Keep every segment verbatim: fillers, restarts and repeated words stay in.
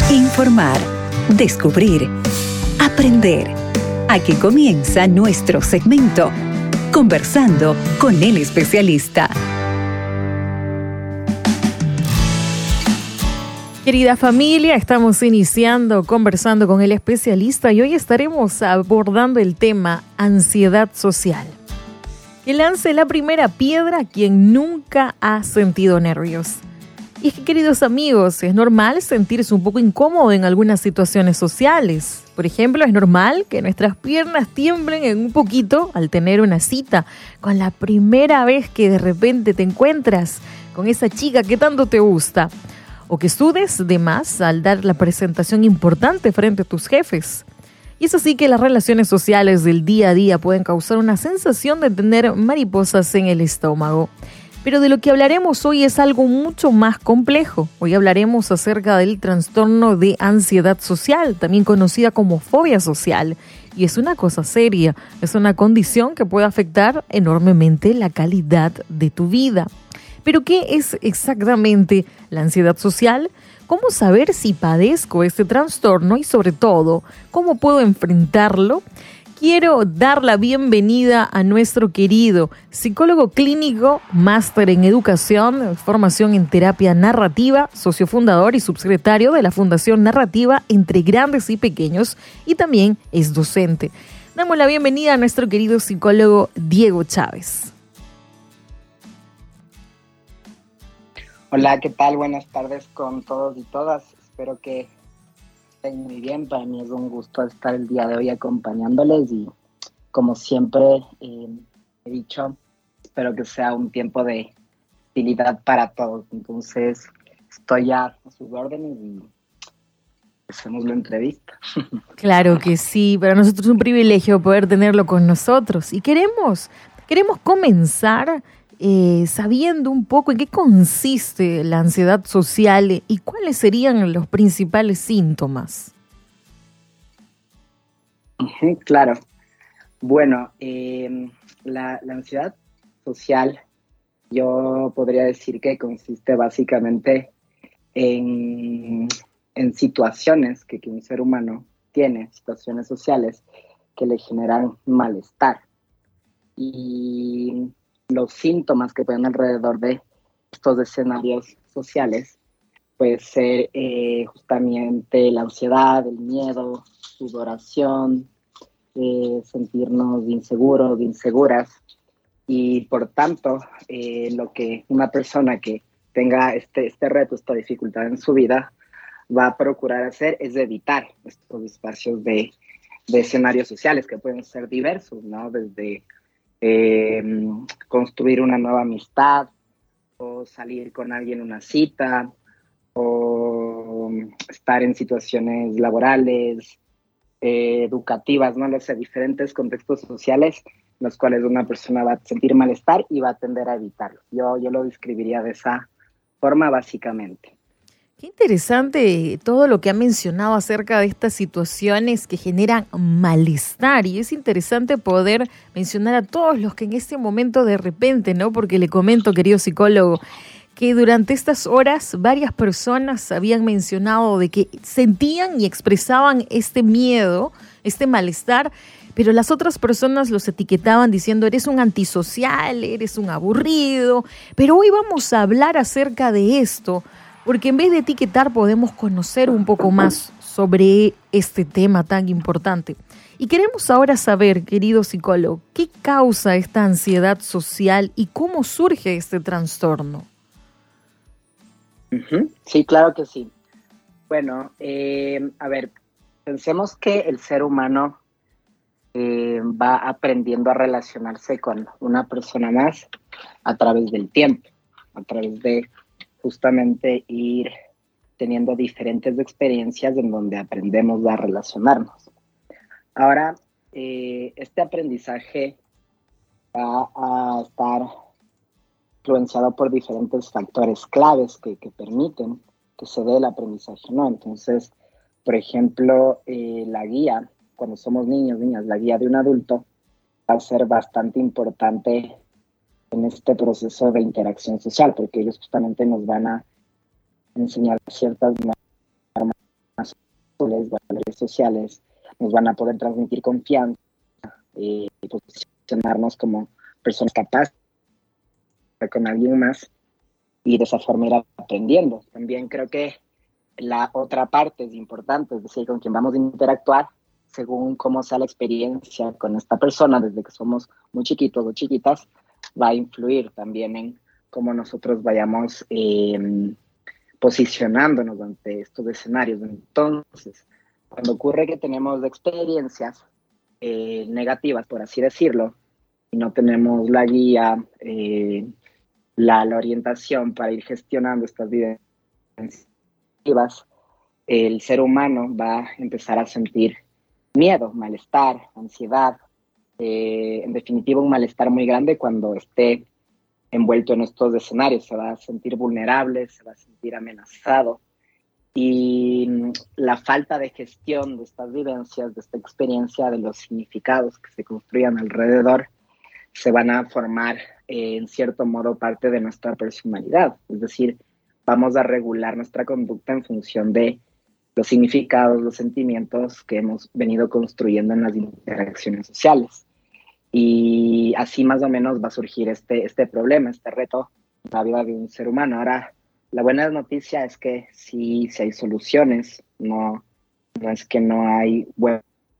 Informar, descubrir, aprender. Aquí comienza nuestro segmento, Conversando con el especialista. Querida familia, estamos iniciando Conversando con el especialista y hoy estaremos abordando el tema ansiedad social. Que lance la primera piedra quien nunca ha sentido nervios. Y es que, queridos amigos, es normal sentirse un poco incómodo en algunas situaciones sociales. Por ejemplo, es normal que nuestras piernas tiemblen en un poquito al tener una cita con la primera vez que de repente te encuentras con esa chica que tanto te gusta. O que sudes de más al dar la presentación importante frente a tus jefes. Y es así que las relaciones sociales del día a día pueden causar una sensación de tener mariposas en el estómago. Pero de lo que hablaremos hoy es algo mucho más complejo. Hoy hablaremos acerca del trastorno de ansiedad social, también conocida como fobia social. Y es una cosa seria, es una condición que puede afectar enormemente la calidad de tu vida. ¿Pero qué es exactamente la ansiedad social? ¿Cómo saber si padezco este trastorno y, sobre todo, cómo puedo enfrentarlo? Quiero dar la bienvenida a nuestro querido psicólogo clínico, máster en educación, formación en terapia narrativa, socio fundador y subsecretario de la Fundación Narrativa Entre Grandes y Pequeños, y también es docente. Damos la bienvenida a nuestro querido psicólogo Diego Chávez. Hola, ¿qué tal? Buenas tardes con todos y todas. Espero que estén muy bien. Para mí es un gusto estar el día de hoy acompañándoles y, como siempre eh, he dicho, espero que sea un tiempo de utilidad para todos. Entonces, estoy ya a sus órdenes y hacemos la entrevista. Claro que sí, para nosotros es un privilegio poder tenerlo con nosotros. Y queremos, queremos comenzar Eh, sabiendo un poco en qué consiste la ansiedad social y cuáles serían los principales síntomas. Uh-huh, claro. Bueno, eh, la, la ansiedad social, yo podría decir que consiste básicamente en, en situaciones que, que un ser humano tiene, situaciones sociales que le generan malestar. Y los síntomas que pueden alrededor de estos escenarios sociales puede ser eh, justamente la ansiedad, el miedo, sudoración, eh, sentirnos inseguros, inseguras, y por tanto eh, lo que una persona que tenga este, este reto, esta dificultad en su vida va a procurar hacer es evitar estos espacios de, de escenarios sociales que pueden ser diversos, ¿no? Desde Eh, construir una nueva amistad, o salir con alguien en una cita, o estar en situaciones laborales, eh, educativas, no lo sé, diferentes contextos sociales en los cuales una persona va a sentir malestar y va a tender a evitarlo. Yo, yo lo describiría de esa forma básicamente. Qué interesante todo lo que ha mencionado acerca de estas situaciones que generan malestar, y es interesante poder mencionar a todos los que en este momento de repente, ¿no? Porque le comento, querido psicólogo, que durante estas horas varias personas habían mencionado de que sentían y expresaban este miedo, este malestar, pero las otras personas los etiquetaban diciendo eres un antisocial, eres un aburrido. Pero hoy vamos a hablar acerca de esto, porque en vez de etiquetar podemos conocer un poco más sobre este tema tan importante. Y queremos ahora saber, querido psicólogo, ¿qué causa esta ansiedad social y cómo surge este trastorno? Uh-huh. Sí, claro que sí. Bueno, eh, a ver, pensemos que el ser humano eh, va aprendiendo a relacionarse con una persona más a través del tiempo, a través de justamente ir teniendo diferentes experiencias en donde aprendemos a relacionarnos. Ahora, eh, este aprendizaje va a estar influenciado por diferentes factores claves que, que permiten que se dé el aprendizaje, ¿no? Entonces, por ejemplo, eh, la guía, cuando somos niños, niñas, la guía de un adulto va a ser bastante importante en este proceso de interacción social, porque ellos justamente nos van a enseñar ciertas normas los valores sociales nos van a poder transmitir confianza eh, y posicionarnos como personas capaces de con alguien más y de esa forma ir aprendiendo. También creo que la otra parte es importante, es decir, con quien vamos a interactuar, según cómo sea la experiencia con esta persona desde que somos muy chiquitos o chiquitas, va a influir también en cómo nosotros vayamos eh, posicionándonos ante estos escenarios. Entonces, cuando ocurre que tenemos experiencias eh, negativas, por así decirlo, y no tenemos la guía, eh, la, la orientación para ir gestionando estas vivencias, el ser humano va a empezar a sentir miedo, malestar, ansiedad, eh, en definitiva un malestar muy grande cuando esté envuelto en estos escenarios. Se va a sentir vulnerable, se va a sentir amenazado, y la falta de gestión de estas vivencias, de esta experiencia, de los significados que se construyan alrededor, se van a formar eh, en cierto modo parte de nuestra personalidad. Es decir, vamos a regular nuestra conducta en función de los significados, los sentimientos que hemos venido construyendo en las interacciones sociales. Y así más o menos va a surgir este, este problema, este reto en la vida de un ser humano. Ahora, la buena noticia es que sí, sí hay soluciones, no, no es que no hay buenos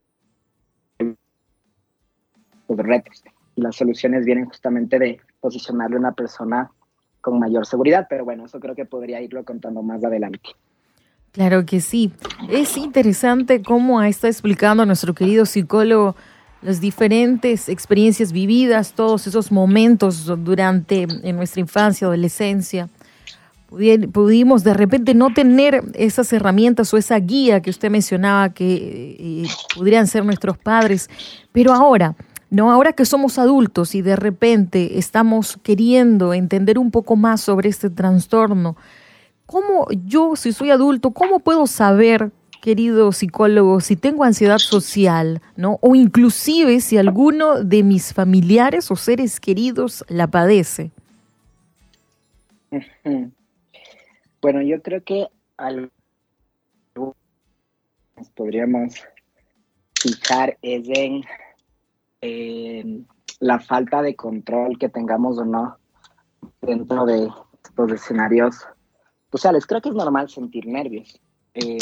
retos. Y las soluciones vienen justamente de posicionarle a una persona con mayor seguridad, pero bueno, eso creo que podría irlo contando más adelante. Claro que sí. Es interesante cómo está explicando nuestro querido psicólogo las diferentes experiencias vividas, todos esos momentos durante en nuestra infancia, adolescencia. Pudimos de repente no tener esas herramientas o esa guía que usted mencionaba que eh, podrían ser nuestros padres, pero ahora, no, ahora que somos adultos y de repente estamos queriendo entender un poco más sobre este trastorno, ¿cómo yo, si soy adulto, cómo puedo saber, querido psicólogo, si tengo ansiedad social, ¿no? O inclusive si alguno de mis familiares o seres queridos la padece? Bueno, yo creo que algo que nos podríamos fijar es en eh, la falta de control que tengamos o no dentro de estos escenarios sociales. Creo que es normal sentir nervios, eh,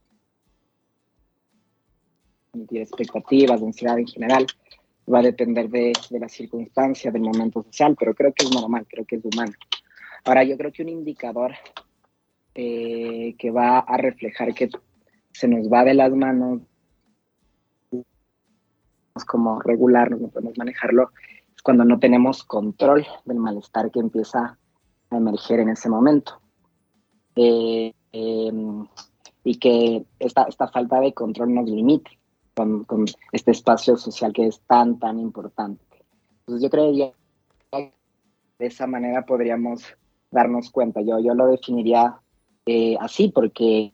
sentir expectativas, ansiedad en general. Va a depender de, de la circunstancia, del momento social, pero creo que es normal, creo que es humano. Ahora, yo creo que un indicador eh, que va a reflejar que se nos va de las manos, como regularnos, no podemos manejarlo, es cuando no tenemos control del malestar que empieza a emerger en ese momento. Eh, eh, y que esta, esta falta de control nos limite con, con este espacio social que es tan, tan importante. Entonces yo creería que de esa manera podríamos darnos cuenta. Yo, yo lo definiría eh, así, porque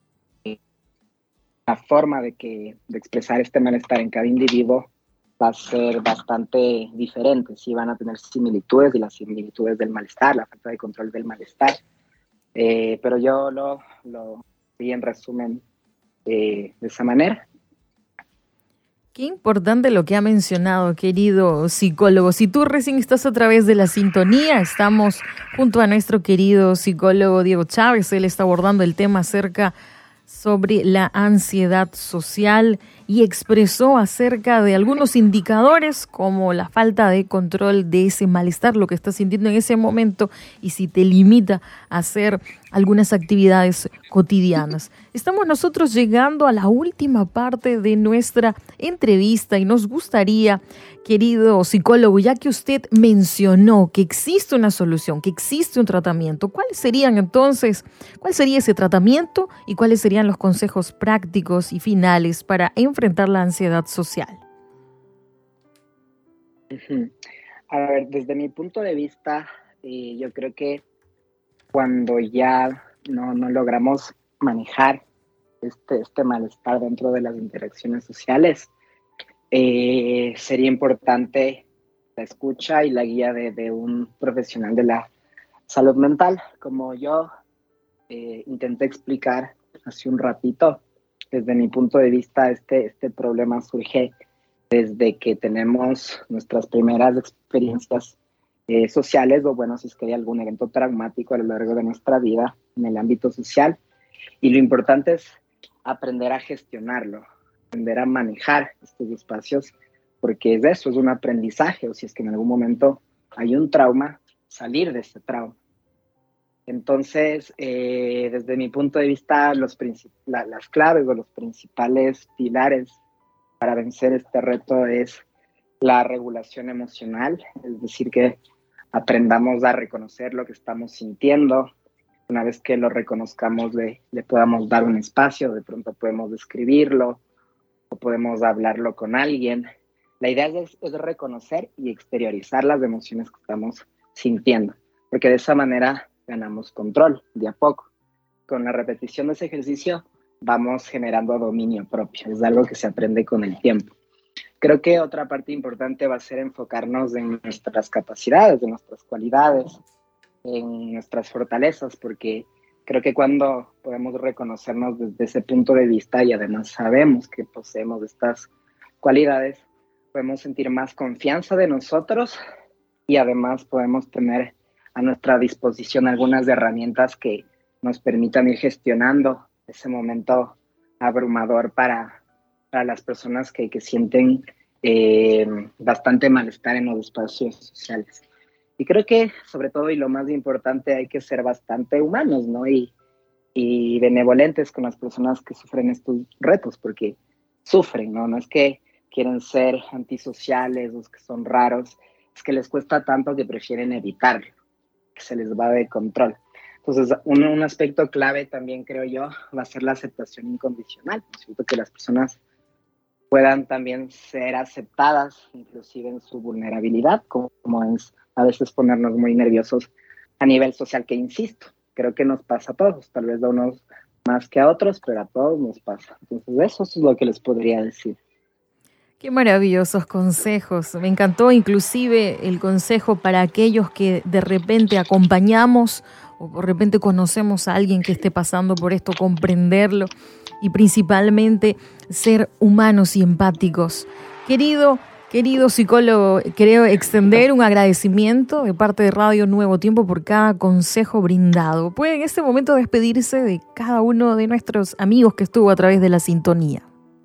la forma de, que, de expresar este malestar en cada individuo va a ser bastante diferente. Sí, van a tener similitudes, y las similitudes del malestar, la falta de control del malestar. Eh, pero yo lo, lo vi en resumen eh, de esa manera. Qué importante lo que ha mencionado, querido psicólogo. Si tú recién estás a través de la sintonía, estamos junto a nuestro querido psicólogo Diego Chávez. Él está abordando el tema acerca sobre la ansiedad social y expresó acerca de algunos indicadores como la falta de control de ese malestar, lo que estás sintiendo en ese momento, y si te limita a hacer algunas actividades cotidianas. Estamos nosotros llegando a la última parte de nuestra entrevista y nos gustaría, querido psicólogo, ya que usted mencionó que existe una solución, que existe un tratamiento, ¿cuáles serían entonces, cuál sería ese tratamiento y cuáles serían los consejos prácticos y finales para enfrentar la ansiedad social? Uh-huh. A ver, desde mi punto de vista, eh, yo creo que cuando ya no, no logramos manejar este, este malestar dentro de las interacciones sociales, eh, sería importante la escucha y la guía de, de un profesional de la salud mental. Como yo eh, intenté explicar hace un ratito, desde mi punto de vista, este, este problema surge desde que tenemos nuestras primeras experiencias eh, sociales, o bueno, si es que hay algún evento traumático a lo largo de nuestra vida en el ámbito social. Y lo importante es aprender a gestionarlo, aprender a manejar estos espacios, porque es eso, es un aprendizaje, o si es que en algún momento hay un trauma, salir de ese trauma. Entonces, eh, desde mi punto de vista, los princip- la, las claves o los principales pilares para vencer este reto es la regulación emocional, es decir, que aprendamos a reconocer lo que estamos sintiendo. Una vez que lo reconozcamos, le, le podamos dar un espacio, de pronto podemos escribirlo o podemos hablarlo con alguien. La idea es, es reconocer y exteriorizar las emociones que estamos sintiendo, porque de esa manera ganamos control de a poco. Con la repetición de ese ejercicio vamos generando dominio propio, es algo que se aprende con el tiempo. Creo que otra parte importante va a ser enfocarnos en nuestras capacidades, en nuestras cualidades, en nuestras fortalezas, porque creo que cuando podemos reconocernos desde ese punto de vista y además sabemos que poseemos estas cualidades, podemos sentir más confianza de nosotros y además podemos tener a nuestra disposición algunas herramientas que nos permitan ir gestionando ese momento abrumador para, para las personas que, que sienten eh, bastante malestar en los espacios sociales. Y creo que, sobre todo, y lo más importante, hay que ser bastante humanos, ¿no? Y, y benevolentes con las personas que sufren estos retos, porque sufren, ¿no? No es que quieren ser antisociales o que son raros, es que les cuesta tanto que prefieren evitarlo, que se les va de control. Entonces, un, un aspecto clave también, creo yo, va a ser la aceptación incondicional. Siento que las personas puedan también ser aceptadas, inclusive en su vulnerabilidad, como, como es a veces ponernos muy nerviosos a nivel social, que insisto, creo que nos pasa a todos, tal vez a unos más que a otros, pero a todos nos pasa. Entonces, eso es lo que les podría decir. Qué maravillosos consejos. Me encantó inclusive el consejo para aquellos que de repente acompañamos o de repente conocemos a alguien que esté pasando por esto, comprenderlo y principalmente ser humanos y empáticos. Querido, querido psicólogo, quiero extender un agradecimiento de parte de Radio Nuevo Tiempo por cada consejo brindado. ¿Puede en este momento despedirse de cada uno de nuestros amigos que estuvo a través de la sintonía?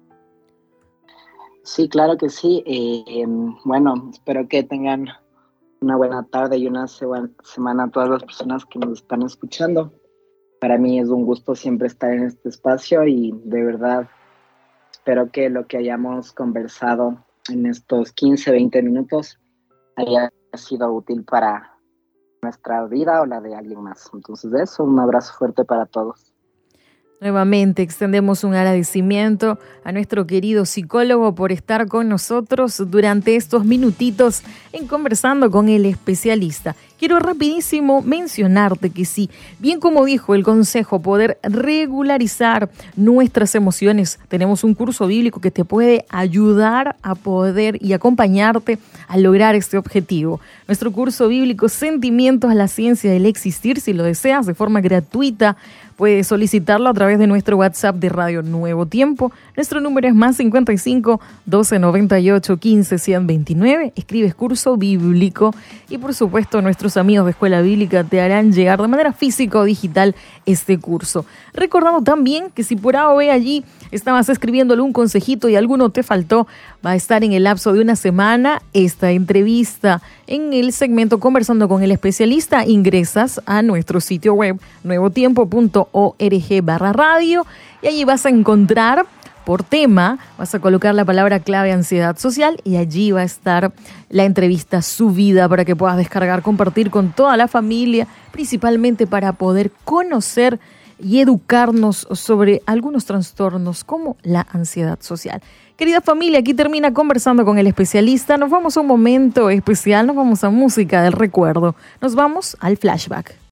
Sí, claro que sí. Eh, eh, bueno, espero que tengan una buena tarde y una se- semana a todas las personas que nos están escuchando. Para mí es un gusto siempre estar en este espacio y de verdad espero que lo que hayamos conversado en estos quince, veinte minutos haya sido útil para nuestra vida o la de alguien más. Entonces eso, un abrazo fuerte para todos. Nuevamente extendemos un agradecimiento a nuestro querido psicólogo por estar con nosotros durante estos minutitos en Conversando con el Especialista. Quiero rapidísimo mencionarte que sí, bien como dijo el consejo, poder regularizar nuestras emociones. Tenemos un curso bíblico que te puede ayudar a poder y acompañarte a lograr este objetivo. Nuestro curso bíblico Sentimientos a la Ciencia del Existir, si lo deseas de forma gratuita, puedes solicitarlo a través de nuestro WhatsApp de Radio Nuevo Tiempo. Nuestro número es más cincuenta y cinco, doce noventa y ocho, quince, ciento veintinueve. Escribes curso bíblico y por supuesto nuestros amigos de Escuela Bíblica te harán llegar de manera física o digital este curso. Recordando también que si por A o B allí estabas escribiendo algún consejito y alguno te faltó, va a estar en el lapso de una semana esta entrevista en el segmento Conversando con el Especialista. Ingresas a nuestro sitio web nuevotiempo punto org barra radio y allí vas a encontrar por tema, vas a colocar la palabra clave ansiedad social y allí va a estar la entrevista subida para que puedas descargar, compartir con toda la familia, principalmente para poder conocer y educarnos sobre algunos trastornos como la ansiedad social. Querida familia, aquí termina Conversando con el Especialista. Nos vamos a un momento especial, nos vamos a música del recuerdo. Nos vamos al flashback.